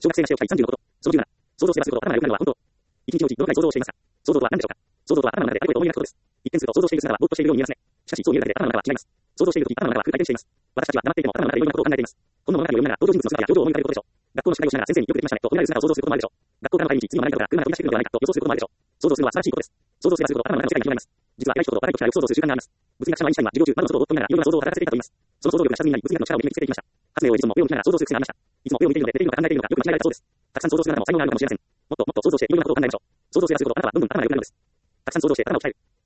小学生がしておきたい30のこと。その17。想像すればするほど頭が良くなるのは本当。一日のうちどのくらい想像をしていますか？想像とは何でしょうか？想像とは頭の中であることを思い描くことです。一見すると想像している姿はぼーっとしているように見えますね。しかしそう見えるだけで頭の中は違います。想像しているとき頭の中は空回転しています。私たちは黙っていても頭の中でいろんなことを考えています。この物語を読みながら登場人物の姿や表情を思い浮かべることでしょう。学校の宿題をしながら先生によくできましたねと褒められる姿を想像することもあるでしょう。学校からの帰り道、次の何かが車が飛び出してくるのではないかと予想することもあるでしょう。想像するのは素晴らしいことです。想像すればするほど頭の中の世界が広がります。実は偉い人と笑いときらよく想像する習慣があります。物理学者のアインシュタインは授業中窓の外をぼーっと見ながらいろんな想像を働かせていたと言います。その想像力が下積みになり物理学の力を身につけていきました。発明王エジソンも絵を見ながら想像する癖がありました。いつも絵を見ているので出ているのか考えているのかよく間違えられたそうです。たくさん想像するあなたも才能があるのかもしれません。もっともっと想像していろんなことを考えましょう。想像すればするほど頭はどんどん頭が良くなるのです。たくさん想像して頭を鍛える。